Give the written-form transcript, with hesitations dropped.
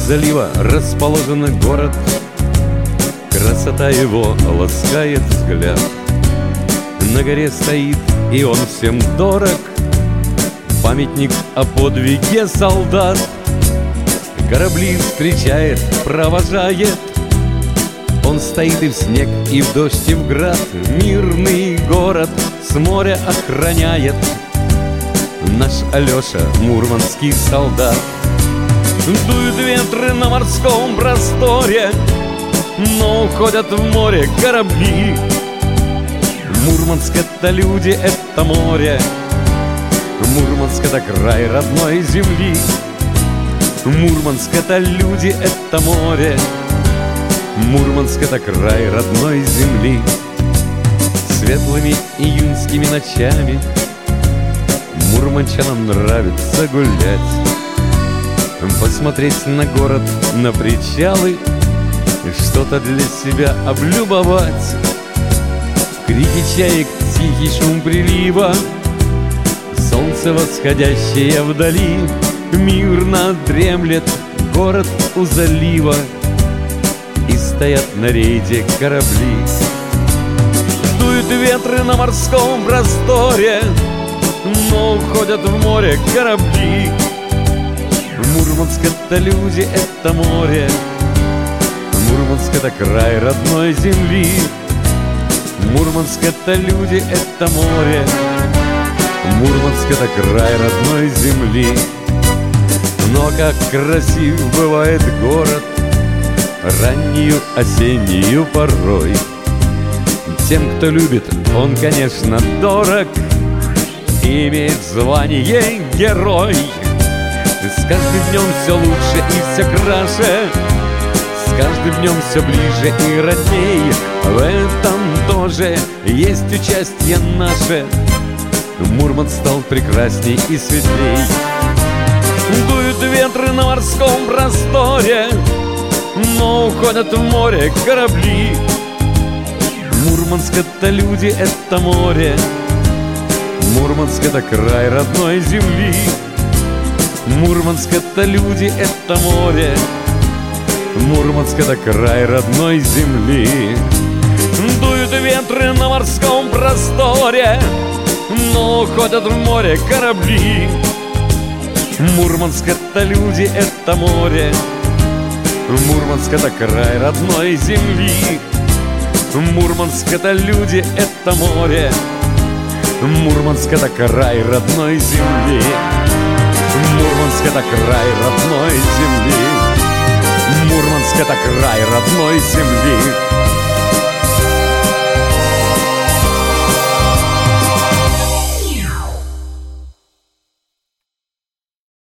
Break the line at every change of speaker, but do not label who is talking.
залива расположен город. Красота его ласкает взгляд. На горе стоит, и он всем дорог, памятник о подвиге солдат. Корабли встречает, провожает. Он стоит и в снег, и в дождь, и в град. Мирный город с моря охраняет наш Алеша, мурманский солдат. Дуют ветры на морском просторе, но уходят в море корабли. Мурманск — это люди, это море. Мурманск — это край родной земли. Мурманск — это люди, это море. Мурманск — это край родной земли. Светлыми июньскими ночами мурманчанам нравится гулять, посмотреть на город, на причалы, что-то для себя облюбовать. Крики чаек, тихий шум прилива, солнце восходящее вдали. Мирно дремлет город у залива, и стоят на рейде корабли. Дуют ветры на морском просторе, но уходят в море корабли. Мурманск — это люди, это море. Мурманск — это край родной земли. Мурманск — это люди, это море. Мурманск — это край родной земли. Но как красив бывает город раннюю осеннюю порой. Тем, кто любит, он, конечно, дорог и имеет звание герой. С каждым днем все лучше и все краше, с каждым днем все ближе и родней. В этом тоже есть участие наше. Мурманск стал прекрасней и светлей. Дуют ветры на морском просторе, но уходят в море корабли. Мурманск — это люди, это море. Мурманск — это край родной земли. Мурманск — это люди, это море. Мурманск — это край родной земли. Дуют ветры на морском просторе, но уходят в море корабли. Мурманск — это люди, это море. Мурманск — это край родной земли. Мурманск — это люди, это море. Мурманск — это край родной земли. Мурманск — это край родной земли. Мурманск — это край родной земли.